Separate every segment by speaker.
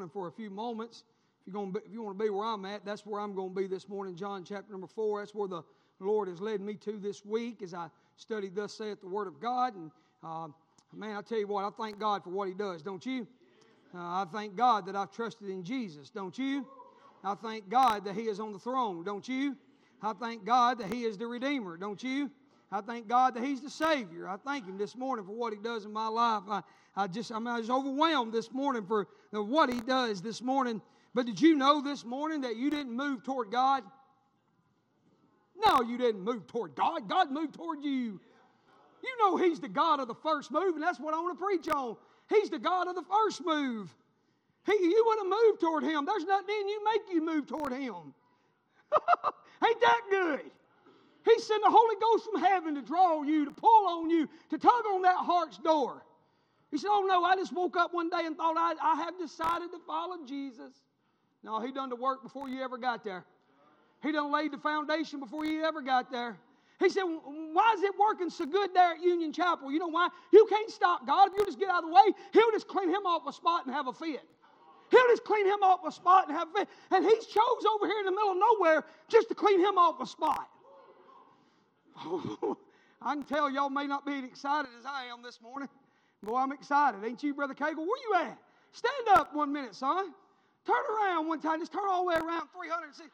Speaker 1: morning for a few moments. If you want to be where I'm at, that's where I'm going to be this morning. John chapter number 4. That's where the Lord has led me to this week as I study Thus saith the Word of God. And man, I tell you what, I thank God for what He does, don't you? I thank God that I've trusted in Jesus, don't you? I thank God that He is on the throne, don't you? I thank God that He is the Redeemer, don't you? I thank God that He's the Savior. I thank Him this morning for what He does in my life. I was overwhelmed this morning for what He does this morning. But did you know this morning that you didn't move toward God? No, you didn't move toward God. God moved toward you. You know He's the God of the first move, and that's what I want to preach on. He's the God of the first move. You want to move toward Him. There's nothing in you make you move toward Him. Ain't that good? He sent the Holy Ghost from heaven to draw you, to pull on you, to tug on that heart's door. He said, oh no, I just woke up one day and thought I have decided to follow Jesus. No, He done the work before you ever got there. He done laid the foundation before you ever got there. He said, why is it working so good there at Union Chapel? You know why? You can't stop God. If you just get out of the way, He'll just clean him off a spot and have a fit. He'll just clean him off a spot and have a fit. And He's chose over here in the middle of nowhere just to clean him off a spot. Oh, I can tell y'all may not be as excited as I am this morning. Boy, I'm excited. Ain't you, Brother Cagle? Where you at? Stand up 1 minute, son. Turn around one time. Just turn all the way around 360.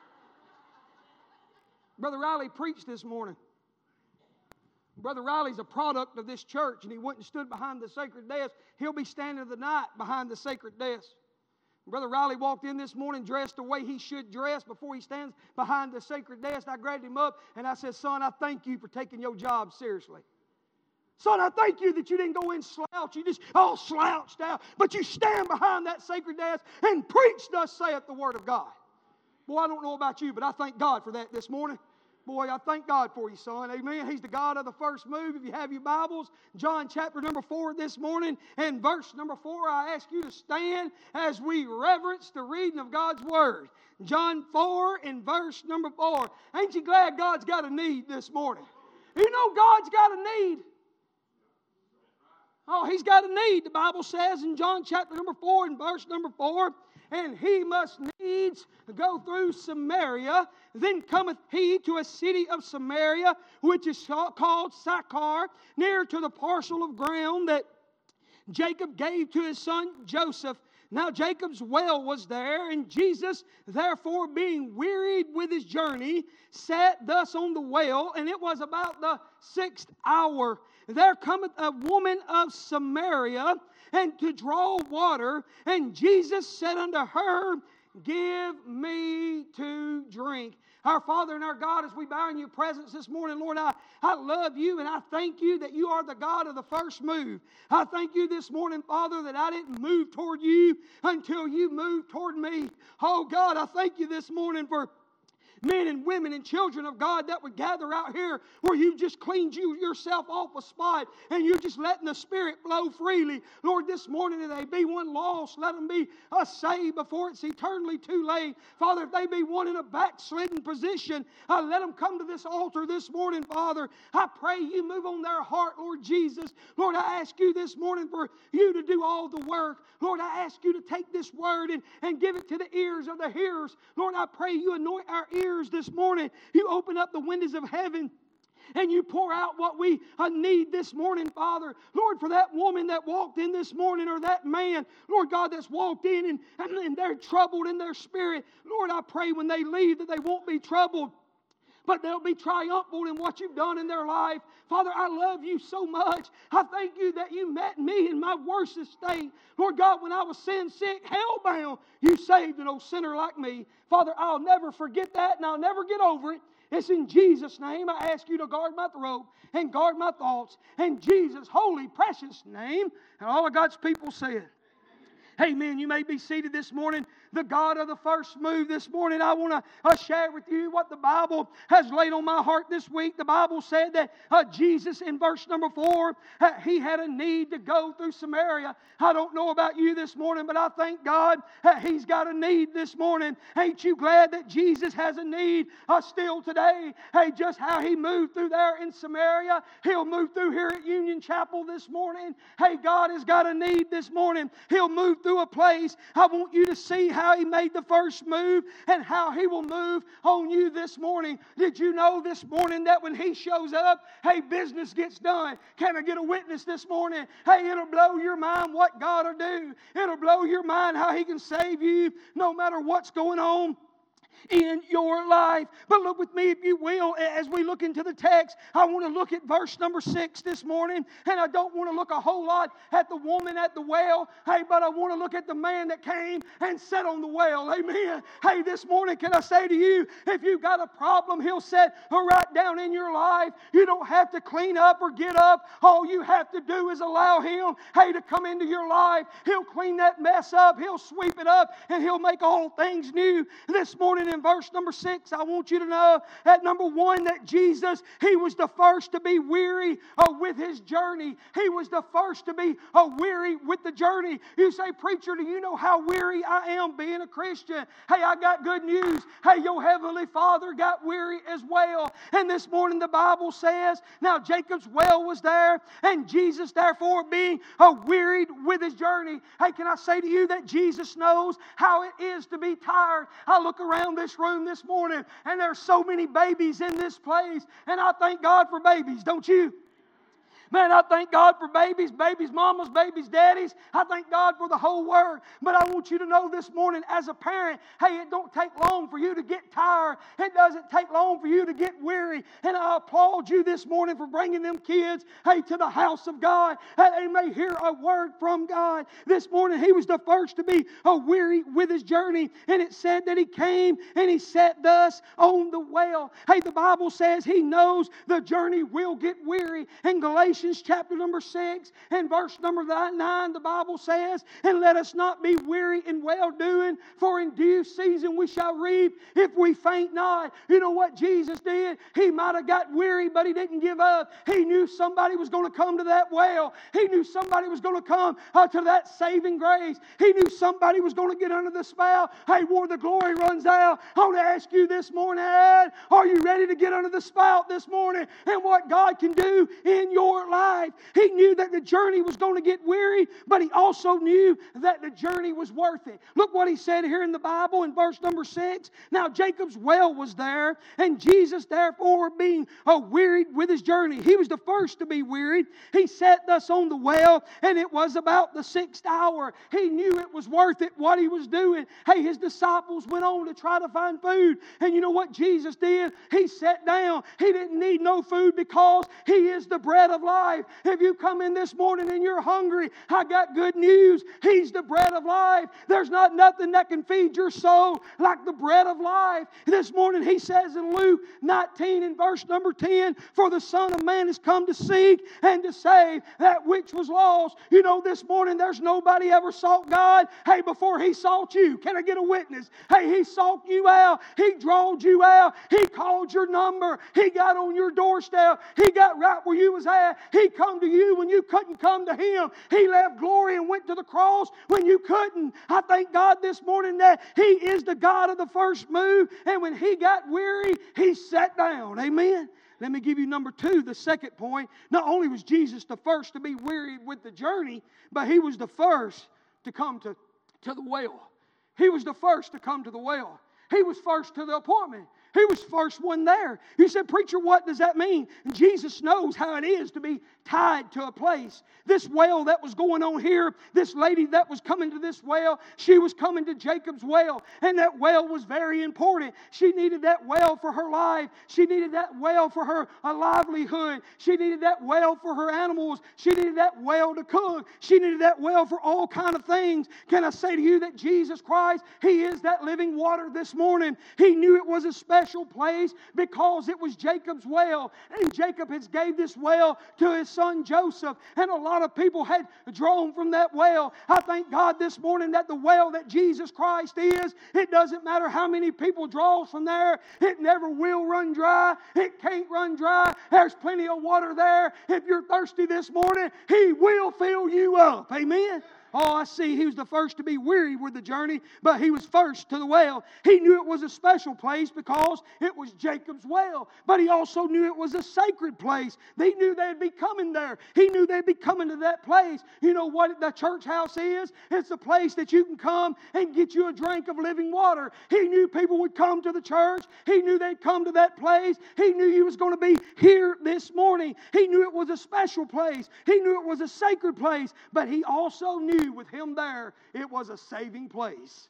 Speaker 1: Brother Riley preached this morning. Brother Riley's a product of this church, and he went and stood behind the sacred desk. He'll be standing tonight behind the sacred desk. Brother Riley walked in this morning dressed the way he should dress before he stands behind the sacred desk. I grabbed him up and I said, son, I thank you for taking your job seriously. Son, I thank you that you didn't go in slouch. You just all slouched out. But you stand behind that sacred desk and preach, thus saith the Word of God. Boy, I don't know about you, but I thank God for that this morning. Boy, I thank God for you, son. Amen. He's the God of the first move. If you have your Bibles, John chapter number 4 this morning and verse number 4, I ask you to stand as we reverence the reading of God's Word. John 4 and verse number 4. Ain't you glad God's got a need this morning? You know God's got a need. Oh, He's got a need. The Bible says in John chapter number 4 and verse number 4, and He must needs go through Samaria. Then cometh He to a city of Samaria, which is called Sychar, near to the parcel of ground that Jacob gave to his son Joseph. Now Jacob's well was there, and Jesus, therefore, being wearied with His journey, sat thus on the well, and it was about the 6th hour. There cometh a woman of Samaria, and to draw water, and Jesus said unto her, give me to drink. Our Father and our God, as we bow in your presence this morning, Lord, I love you and I thank you that you are the God of the first move. I thank you this morning, Father, that I didn't move toward you until you moved toward me. Oh God, I thank you this morning for men and women and children of God that would gather out here where you've just cleaned yourself off a spot and you're just letting the Spirit flow freely. Lord, this morning if they be one lost, let them be saved before it's eternally too late. Father, if they be one in a backslidden position, let them come to this altar this morning, Father. I pray you move on their heart, Lord Jesus. Lord, I ask you this morning for you to do all the work. Lord, I ask you to take this word and give it to the ears of the hearers. Lord, I pray you anoint our ears this morning. You open up the windows of heaven and you pour out what we need this morning, Father. Lord, for that woman that walked in this morning or that man, Lord God, that's walked in and they're troubled in their spirit. Lord, I pray when they leave that they won't be troubled, but they'll be triumphant in what you've done in their life. Father, I love you so much. I thank you that you met me in my worst estate. Lord God, when I was sin sick, hell-bound, you saved an old sinner like me. Father, I'll never forget that and I'll never get over it. It's in Jesus' name I ask you to guard my throat and guard my thoughts. In Jesus' holy, precious name. And all of God's people said, amen. You may be seated this morning. The God of the first move this morning, I want to share with you what the Bible has laid on my heart this week. The Bible said that Jesus in verse number 4, He had a need to go through Samaria. I don't know about you this morning, but I thank God He's got a need this morning. Ain't you glad that Jesus has a need still today? Hey, just how He moved through there in Samaria, He'll move through here at Union Chapel this morning. Hey, God has got a need this morning. He'll move move through a place, I want you to see how He made the first move and how He will move on you this morning. Did you know this morning that when He shows up, hey, business gets done? Can I get a witness this morning? Hey, it'll blow your mind what God will do. It'll blow your mind how He can save you no matter what's going on in your life. But look with me, if you will, as we look into the text. I want to look at verse number 6 this morning, and I don't want to look a whole lot at the woman at the well, hey, but I want to look at the man that came and sat on the well. Amen. Hey, this morning, can I say to you, if you've got a problem, He'll set right down in your life. You don't have to clean up or get up. All you have to do is allow Him, hey, to come into your life. He'll clean that mess up. He'll sweep it up, and He'll make all things new. This morning in verse number 6, I want you to know that number 1, that Jesus, He was the first to be weary with His journey. He was the first to be weary with the journey. You say, preacher, do you know how weary I am being a Christian? Hey, I got good news. Hey, your Heavenly Father got weary as well. And this morning the Bible says, now Jacob's well was there, and Jesus therefore being wearied with His journey. Hey, can I say to you that Jesus knows how it is to be tired? I look around this room this morning, and there's so many babies in this place, and I thank God for babies, don't you? Man, I thank God for babies, mamas, babies, daddies. I thank God for the whole world. But I want you to know this morning, as a parent, hey, it don't take long for you to get tired. It doesn't take long for you to get weary. And I applaud you this morning for bringing them kids, hey, to the house of God, that they may hear a word from God. This morning, he was the first to be weary with his journey. And it said that he came and he sat thus on the well. Hey, the Bible says he knows the journey will get weary. In Galatians chapter number 6 and verse number 9, the Bible says, and let us not be weary in well-doing, for in due season we shall reap if we faint not. You know what Jesus did? He might have got weary, but he didn't give up. He knew somebody was going to come to that well. He knew somebody was going to come to that saving grace. He knew somebody was going to get under the spout. Hey, where the glory runs out. I want to ask you this morning, are you ready to get under the spout this morning and what God can do in your life? He knew that the journey was going to get weary, but he also knew that the journey was worth it. Look what he said here in the Bible in verse number 6. Now Jacob's well was there, and Jesus therefore being wearied with his journey. He was the first to be wearied. He sat thus on the well, and it was about the 6th hour. He knew it was worth it what he was doing. Hey, his disciples went on to try to find food, and you know what Jesus did? He sat down. He didn't need no food because he is the bread of life. If you come in this morning and you're hungry, I got good news. He's the bread of life. There's not nothing that can feed your soul like the bread of life. This morning he says in Luke 19 and verse number 10, for the Son of Man has come to seek and to save that which was lost. You know, this morning there's nobody ever sought God, hey, before he sought you. Can I get a witness? Hey, he sought you out. He drawed you out. He called your number. He got on your doorstep. He got right where you was at. He come to you when you couldn't come to Him. He left glory and went to the cross when you couldn't. I thank God this morning that He is the God of the first move. And when He got weary, He sat down. Amen. Let me give you number 2, the second point. Not only was Jesus the first to be weary with the journey, but He was the first to come to the well. He was the first to come to the well. He was first to the appointment. He was first one there. You said, preacher, what does that mean? And Jesus knows how it is to be tied to a place. This well that was going on here, this lady that was coming to this well, she was coming to Jacob's well. And that well was very important. She needed that well for her life. She needed that well for her livelihood. She needed that well for her animals. She needed that well to cook. She needed that well for all kind of things. Can I say to you that Jesus Christ, He is that living water this morning. He knew it was a special place because it was Jacob's well. And Jacob has gave this well to his son Joseph. And a lot of people had drawn from that well. I thank God this morning that the well that Jesus Christ is, it doesn't matter how many people draw from there. It never will run dry. It can't run dry. There's plenty of water there. If you're thirsty this morning, He will fill you up. Amen. Oh, I see. He was the first to be weary with the journey, but he was first to the well. He knew it was a special place because it was Jacob's well, but he also knew it was a sacred place. He knew they'd be coming there. He knew they'd be coming to that place. You know what the church house is? It's a place that you can come and get you a drink of living water. He knew people would come to the church. He knew they'd come to that place. He knew he was going to be here this morning. He knew it was a special place. He knew it was a sacred place, but he also knew with him there, it was a saving place.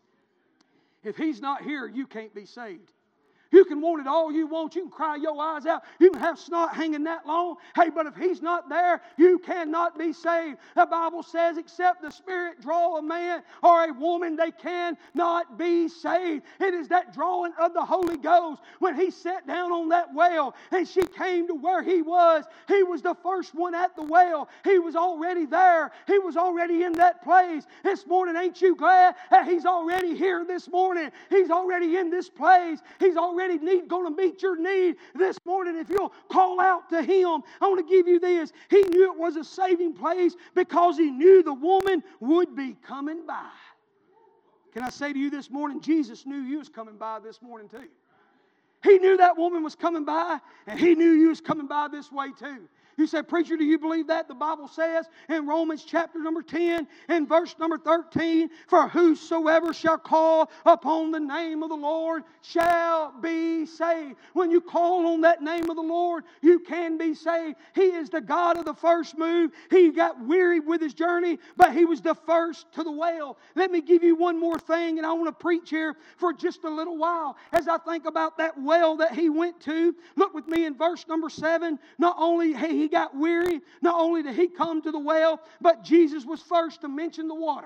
Speaker 1: If he's not here, you can't be saved. You can want it all you want. You can cry your eyes out. You can have snot hanging that long. Hey, but if he's not there, you cannot be saved. The Bible says, except the Spirit draw a man or a woman, they cannot be saved. It is that drawing of the Holy Ghost. When he sat down on that well and she came to where he was the first one at the well. He was already there. He was already in that place. This morning, ain't you glad that he's already here this morning? He's already in this place. He's already going to meet your need this morning if you'll call out to him. I want to give you this. He knew it was a saving place because he knew the woman would be coming by. Can I say to you this morning, Jesus knew you was coming by this morning too. He knew that woman was coming by, and he knew you was coming by this way too. You say, preacher, do you believe that? The Bible says in Romans chapter number 10 and verse number 13, for whosoever shall call upon the name of the Lord shall be saved. When you call on that name of the Lord, you can be saved. He is the God of the first move. He got weary with his journey, but he was the first to the well. Let me give you one more thing, and I want to preach here for just a little while. As I think about that well that he went to, look with me in verse number 7. Not only he got weary, not only did he come to the well, but Jesus was first to mention the water.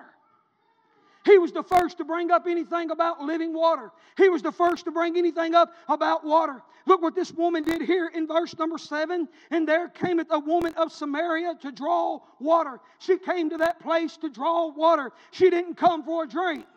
Speaker 1: He was the first to bring up anything about living water. He was the first to bring anything up about water. Look what this woman did here in verse number 7. And there cameth a woman of Samaria to draw water. She came to that place to draw water. She didn't come for a drink.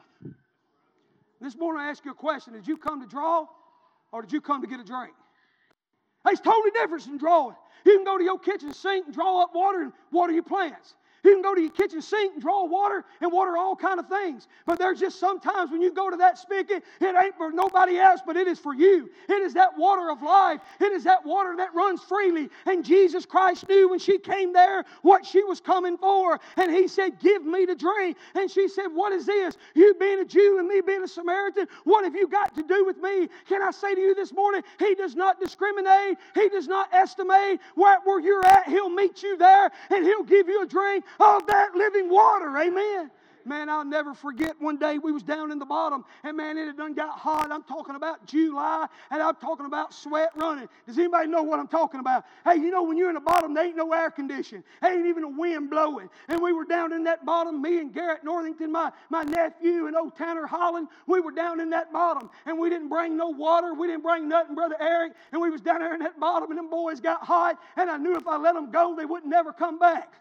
Speaker 1: This morning I ask you a question. Did you come to draw, or did you come to get a drink? It's totally different than drawing. You can go to your kitchen sink and draw up water and water your plants. You can go to your kitchen sink and draw water and water all kind of things. But there's just sometimes when you go to that spigot, it ain't for nobody else, but it is for you. It is that water of life. It is that water that runs freely. And Jesus Christ knew when she came there what she was coming for. And he said, give me to drink. And she said, what is this? You being a Jew and me being a Samaritan, what have you got to do with me? Can I say to you this morning, he does not discriminate. He does not estimate where you're at. He'll meet you there and he'll give you a drink of that living water. Amen. Man, I'll never forget one day we was down in the bottom, and man, it had done got hot. I'm talking about July, and I'm talking about sweat running. Does anybody know what I'm talking about? Hey, you know when you're in the bottom, there ain't no air conditioning. There ain't even a wind blowing. And we were down in that bottom, me and Garrett Northington, my nephew, and old Tanner Holland, we were down in that bottom, and we didn't bring no water. We didn't bring nothing, Brother Eric, and we was down there in that bottom, and them boys got hot, and I knew if I let them go, they wouldn't never come back.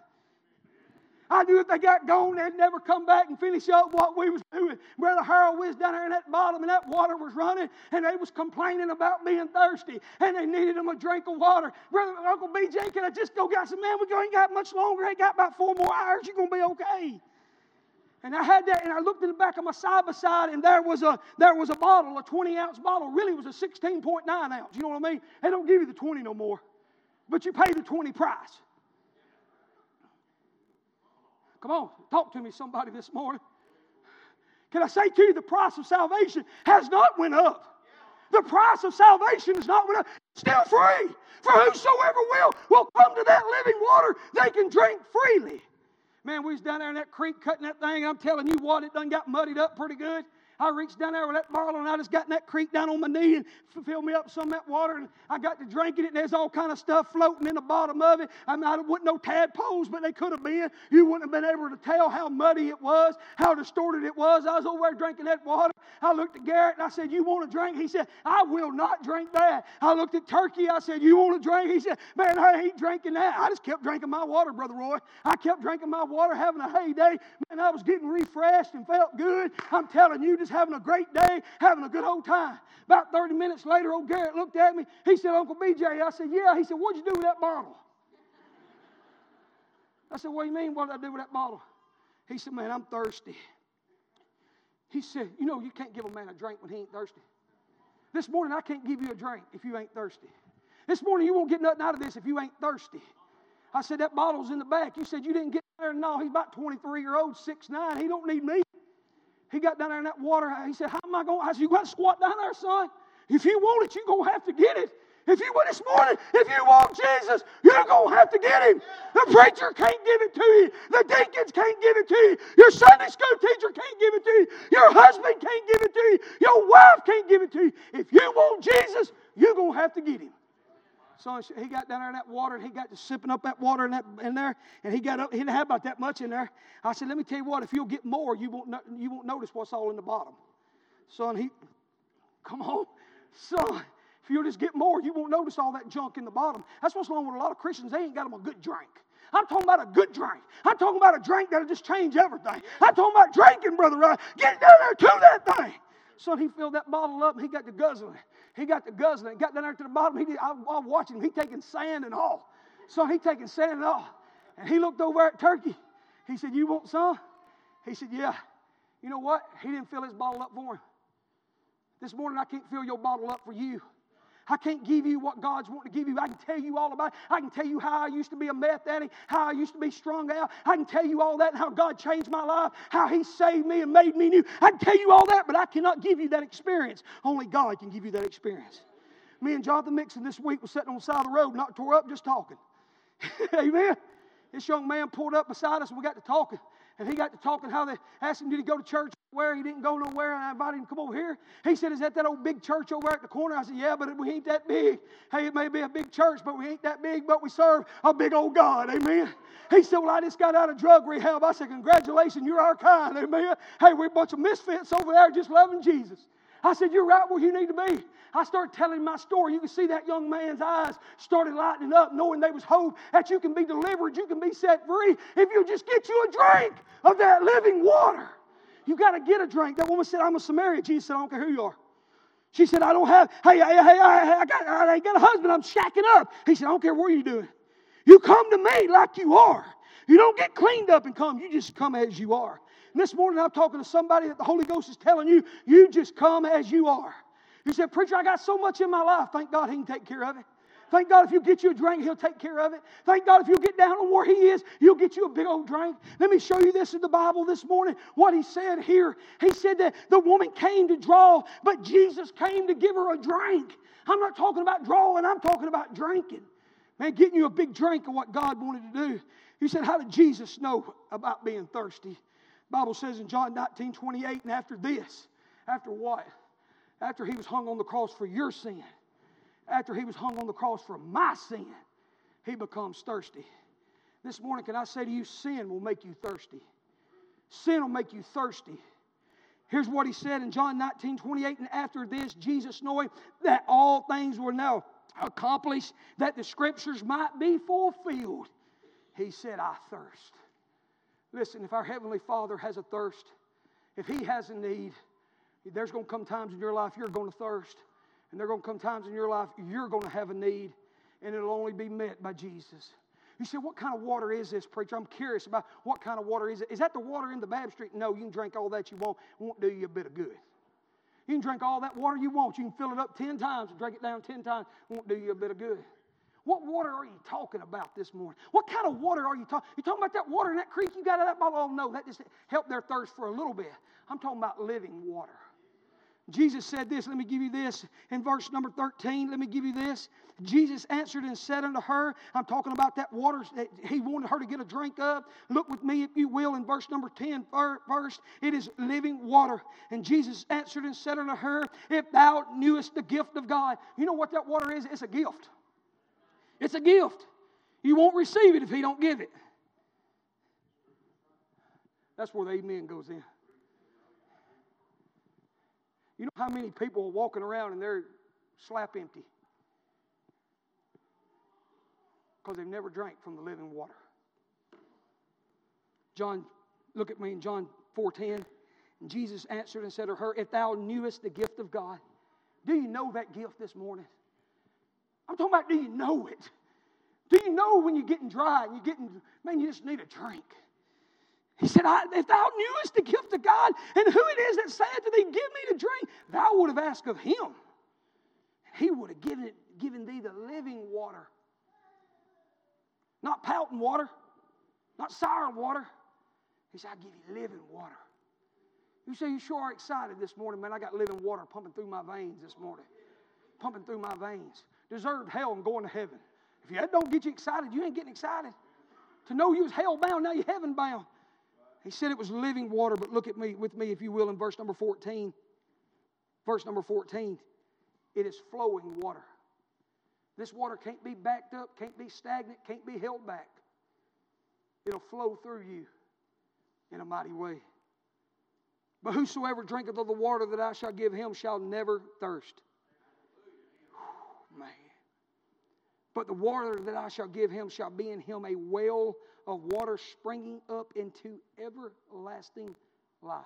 Speaker 1: I knew if they got gone, they'd never come back and finish up what we was doing. Brother Harold was down there in that bottom, and that water was running, and they was complaining about being thirsty, and they needed them a drink of water. Brother Uncle BJ, can I just go get some? Man, we ain't got much longer. Ain't got about 4 more hours. You're going to be okay. And I had that, and I looked in the back of my side-by-side, and there was a bottle, a 20-ounce bottle. Really, it was a 16.9 ounce. You know what I mean? They don't give you the 20 no more, but you pay the 20 price. Come on, talk to me, somebody, this morning. Can I say to you, the price of salvation has not went up. The price of salvation has not went up. It's still free. For whosoever will come to that living water, they can drink freely. Man, we was down there in that creek cutting that thing, and I'm telling you what, it done got muddied up pretty good. I reached down there with that bottle, and I just got in that creek down on my knee and filled me up some of that water, and I got to drinking it, and there's all kind of stuff floating in the bottom of it. I mean, I wasn't no tadpoles, but they could have been. You wouldn't have been able to tell how muddy it was, how distorted it was. I was over there drinking that water. I looked at Garrett, and I said, you want a drink? He said, I will not drink that. I looked at Turkey. I said, you want a drink? He said, man, I ain't drinking that. I just kept drinking my water, Brother Roy. I kept drinking my water, having a heyday. Man, I was getting refreshed and felt good. I'm telling you, just having a great day, having a good old time. About 30 minutes later, old Garrett looked at me. He said, Uncle BJ. I said, yeah. He said, what'd you do with that bottle? I said, what do you mean, what did I do with that bottle? He said, man, I'm thirsty. He said, you know, you can't give a man a drink when he ain't thirsty. This morning, I can't give you a drink if you ain't thirsty. This morning, you won't get nothing out of this if you ain't thirsty. I said, that bottle's in the back. You said you didn't get there. No, he's about 23-year-old, 6'9". He don't need me. He got down there in that water. He said, how am I going? I said, you got to squat down there, son. If you want it, you're going to have to get it. If you want this morning, if you want Jesus, you're going to have to get Him. The preacher can't give it to you. The deacons can't give it to you. Your Sunday school teacher can't give it to you. Your husband can't give it to you. Your wife can't give it to you. If you want Jesus, you're going to have to get Him. So he got down there in that water, and he got to sipping up that water in there, and he got up. He didn't have about that much in there. I said, let me tell you what, if you'll get more, you won't notice what's all in the bottom. Son, come on. Son, if you'll just get more, you won't notice all that junk in the bottom. That's what's wrong with a lot of Christians. They ain't got them a good drink. I'm talking about a good drink. I'm talking about a drink that'll just change everything. I'm talking about drinking, Brother Ryan. Get down there to that thing. Son, he filled that bottle up, and he got to guzzling. He got to guzzling. Got down there to the bottom. I was watching him. He taking sand and all. Son, he taking sand and all. And he looked over at Turkey. He said, you want some? He said, yeah. You know what? He didn't fill his bottle up for him. This morning, I can't fill your bottle up for you. I can't give you what God's wanting to give you. I can tell you all about it. I can tell you how I used to be a meth addict, how I used to be strung out. I can tell you all that and how God changed my life, how He saved me and made me new. I can tell you all that, but I cannot give you that experience. Only God can give you that experience. Me and Jonathan Mixon this week was sitting on the side of the road, not tore up, just talking. Amen? This young man pulled up beside us, and we got to talking. And he got to talking how they asked him, did he go to church where? He didn't go nowhere, and I invited him to come over here. He said, is that old big church over there at the corner? I said, yeah, but we ain't that big. Hey, it may be a big church, but we ain't that big, but we serve a big old God. Amen. He said, well, I just got out of drug rehab. I said, congratulations, you're our kind. Amen. Hey, we're a bunch of misfits over there just loving Jesus. I said, you're right where you need to be. I started telling my story. You can see that young man's eyes started lighting up, knowing there was hope, that you can be delivered, you can be set free if you just get you a drink of that living water. You got to get a drink. That woman said, I'm a Samaritan. Jesus said, I don't care who you are. She said, I don't have, I ain't got a husband. I'm shacking up. He said, I don't care what you're doing. You come to me like you are. You don't get cleaned up and come. You just come as you are. And this morning I'm talking to somebody that the Holy Ghost is telling you, you just come as you are. You said, preacher, I got so much in my life. Thank God He can take care of it. Thank God if you get you a drink, He'll take care of it. Thank God if you get down on where He is, He'll get you a big old drink. Let me show you this in the Bible this morning, what He said here. He said that the woman came to draw, but Jesus came to give her a drink. I'm not talking about drawing, I'm talking about drinking. Man, getting you a big drink of what God wanted to do. You said, how did Jesus know about being thirsty? The Bible says in John 19:28, and after this, after what? After He was hung on the cross for your sin. After He was hung on the cross for my sin, He becomes thirsty. This morning, can I say to you, sin will make you thirsty. Sin will make you thirsty. Here's what He said in John 19:28, and after this, Jesus, knowing that all things were now accomplished, that the Scriptures might be fulfilled, He said, I thirst. Listen, if our Heavenly Father has a thirst, if He has a need, there's going to come times in your life you're going to thirst. And there are going to come times in your life you're going to have a need, and it'll only be met by Jesus. You say, what kind of water is this, preacher? I'm curious about what kind of water is it. Is that the water in the Bab Street? No, you can drink all that you want. It won't do you a bit of good. You can drink all that water you want. You can fill it up 10 times and drink it down 10 times. It won't do you a bit of good. What water are you talking about this morning? What kind of water are you talking? You talking about that water in that creek you got out of that bottle? Oh, no, that just helped their thirst for a little bit. I'm talking about living water. Jesus said this, let me give you this. In verse number 13, let me give you this. Jesus answered and said unto her, I'm talking about that water that He wanted her to get a drink of. Look with me, if you will, in verse number 10 first. It is living water. And Jesus answered and said unto her, if thou knewest the gift of God. You know what that water is? It's a gift. It's a gift. You won't receive it if He don't give it. That's where the amen goes in. You know how many people are walking around and they're slap empty? Because they've never drank from the living water. John, look at me in John 4:10. And Jesus answered and said to her, if thou knewest the gift of God. Do you know that gift this morning? I'm talking about, do you know it? Do you know when you're getting dry and you're getting, man, you just need a drink? He said, if thou knewest the gift of God and who it is that saith to thee, give me to drink, thou would have asked of him. He would have given thee the living water. Not pouting water, not sour water. He said, I'll give you living water. You say, you sure are excited this morning, man. I got living water pumping through my veins this morning. Pumping through my veins. Deserved hell and going to heaven. If that don't get you excited, you ain't getting excited. To know you was hell bound, now you're heaven bound. He said it was living water, but look at me with me, if you will, in verse number 14. Verse number 14. It is flowing water. This water can't be backed up, can't be stagnant, can't be held back. It'll flow through you in a mighty way. But whosoever drinketh of the water that I shall give him shall never thirst. Man. But the water that I shall give him shall be in him a well of water springing up into everlasting life.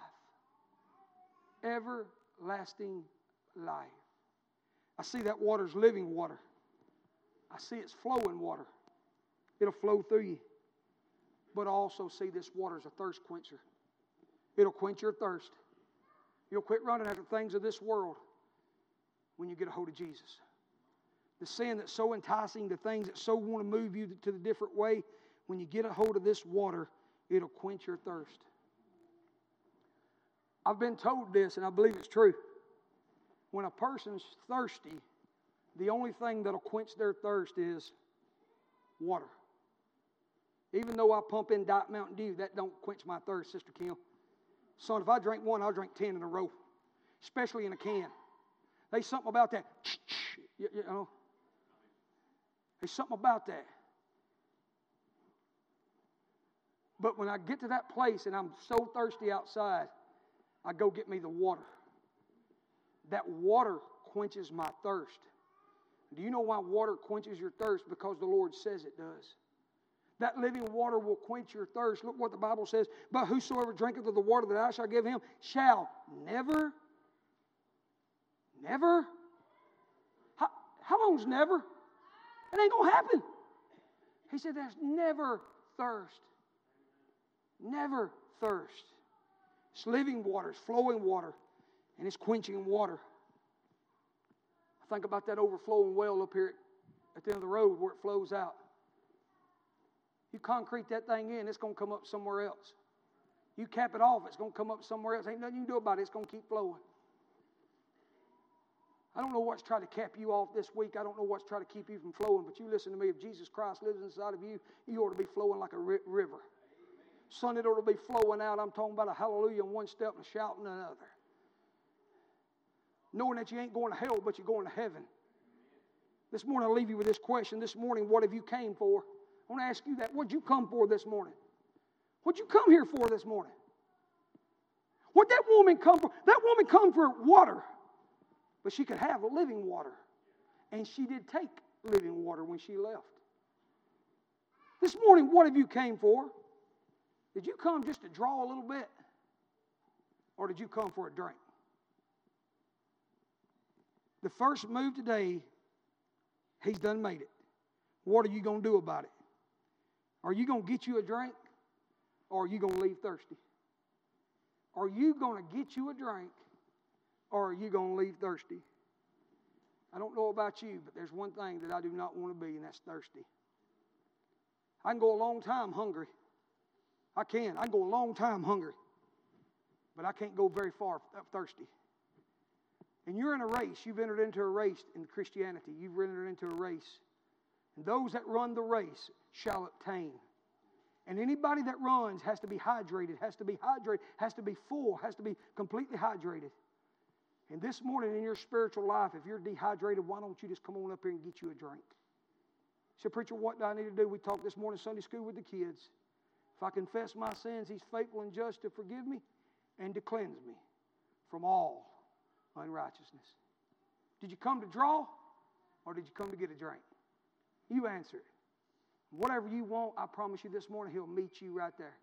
Speaker 1: Everlasting life. I see that water's living water. I see it's flowing water. It'll flow through you. But I also see this water as a thirst quencher. It'll quench your thirst. You'll quit running after things of this world when you get a hold of Jesus. The sin that's so enticing, the things that so want to move you to the different way, when you get a hold of this water, it'll quench your thirst. I've been told this, and I believe it's true. When a person's thirsty, the only thing that'll quench their thirst is water. Even though I pump in Diet Mountain Dew, that don't quench my thirst, Sister Kim. Son, if I drink one, I'll drink 10 in a row, especially in a can. There's something about that. You know, there's something about that. But when I get to that place and I'm so thirsty outside, I go get me the water. That water quenches my thirst. Do you know why water quenches your thirst? Because the Lord says it does. That living water will quench your thirst. Look what the Bible says. But whosoever drinketh of the water that I shall give him shall never. How long's never? It ain't going to happen. He said there's never thirst. Never thirst. It's living water. It's flowing water. And it's quenching water. I think about that overflowing well up here at the end of the road where it flows out. You concrete that thing in, it's going to come up somewhere else. You cap it off, it's going to come up somewhere else. Ain't nothing you can do about it. It's going to keep flowing. I don't know what's trying to cap you off this week. I don't know what's trying to keep you from flowing. But you listen to me. If Jesus Christ lives inside of you, you ought to be flowing like a river. Son, it ought to be flowing out. I'm talking about a hallelujah in one step and a shout in another. Knowing that you ain't going to hell, but you're going to heaven. This morning, I'll leave you with this question. This morning, what have you came for? I want to ask you that. What did you come for this morning? What did you come here for this morning? What did that woman come for? That woman come for water. But she could have living water. And she did take living water when she left. This morning, what have you came for? Did you come just to draw a little bit? Or did you come for a drink? The first move today, he's done made it. What are you going to do about it? Are you going to get you a drink? Or are you going to leave thirsty? Are you going to get you a drink? Or are you going to leave thirsty? I don't know about you, but there's one thing that I do not want to be, and that's thirsty. I can go a long time hungry. I can go a long time hungry. But I can't go very far thirsty. And you're in a race. You've entered into a race in Christianity. You've entered into a race. And those that run the race shall obtain. And anybody that runs has to be hydrated, has to be full, has to be completely hydrated. And this morning in your spiritual life, if you're dehydrated, why don't you just come on up here and get you a drink? You say, preacher, what do I need to do? We talked this morning Sunday school with the kids. If I confess my sins, he's faithful and just to forgive me and to cleanse me from all unrighteousness. Did you come to draw or did you come to get a drink? You answer it. Whatever you want, I promise you this morning, he'll meet you right there.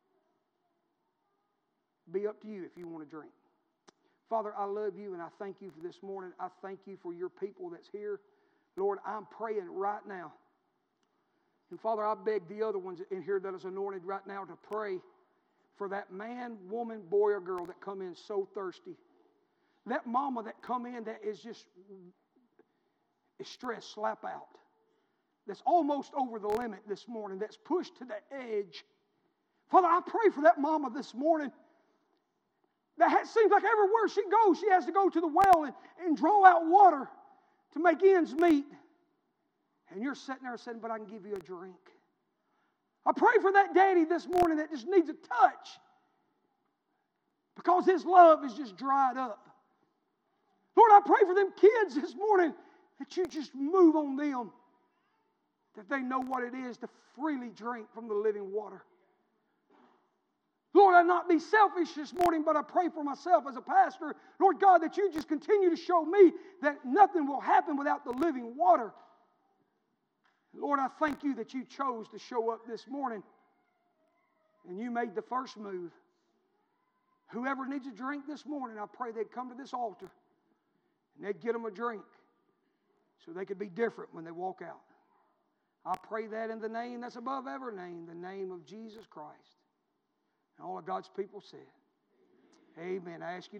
Speaker 1: Be up to you if you want a drink. Father, I love you and I thank you for this morning. I thank you for your people that's here. Lord, I'm praying right now. And Father, I beg the other ones in here that is anointed right now to pray for that man, woman, boy, or girl that come in so thirsty. That mama that come in that is just stressed, slap out. That's almost over the limit this morning, that's pushed to the edge. Father, I pray for that mama this morning. That seems like everywhere she goes, she has to go to the well and draw out water to make ends meet. And you're sitting there saying, but I can give you a drink. I pray for that daddy this morning that just needs a touch because his love is just dried up. Lord, I pray for them kids this morning that you just move on them, that they know what it is to freely drink from the living water. Lord, I not be selfish this morning, but I pray for myself as a pastor. Lord God, that you just continue to show me that nothing will happen without the living water. Lord, I thank you that you chose to show up this morning and you made the first move. Whoever needs a drink this morning, I pray they'd come to this altar and they'd get them a drink so they could be different when they walk out. I pray that in the name that's above every name, the name of Jesus Christ. And all of God's people said, amen. I ask you to